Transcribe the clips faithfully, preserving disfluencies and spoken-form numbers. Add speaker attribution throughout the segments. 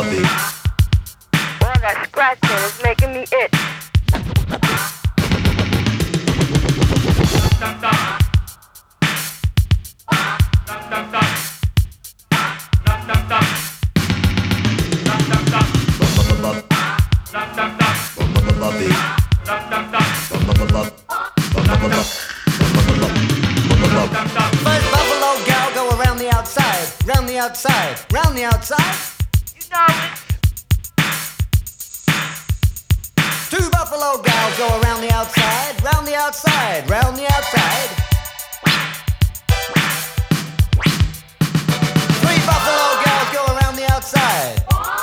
Speaker 1: Boy, that scratching is making me itch.
Speaker 2: First Buffalo gal go around the outside, round the outside, round the outside.
Speaker 1: You know it.
Speaker 2: Two Buffalo gals go around the outside, round the outside, round the outside. Three Buffalo gals go around the outside.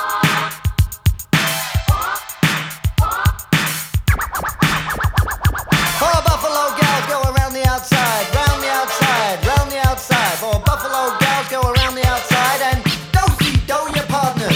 Speaker 2: Four Buffalo gals go around the outside, round the outside, round the outside. Four Buffalo gals go around the outside and do-si-do your partners.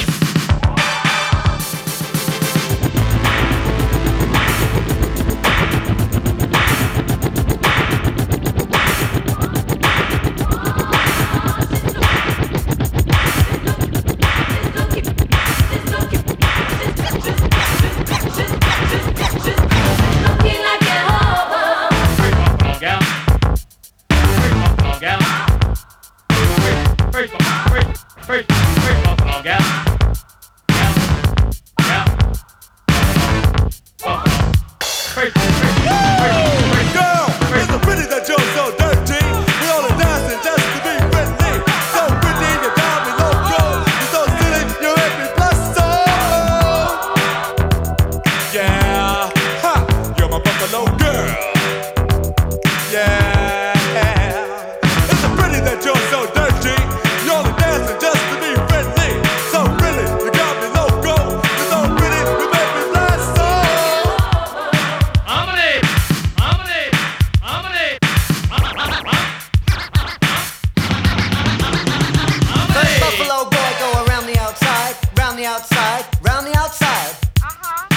Speaker 2: Outside, round the outside.
Speaker 1: Uh-huh.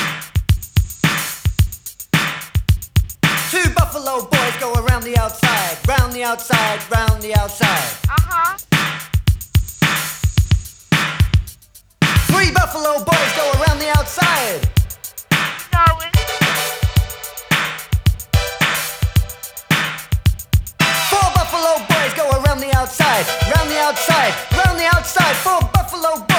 Speaker 2: Two Buffalo boys go around the outside, round the outside, round the outside.
Speaker 1: Uh-huh.
Speaker 2: Three Buffalo boys go around the outside.
Speaker 1: You know it.
Speaker 2: Four Buffalo boys go around the outside, round the outside, round the outside. Four Buffalo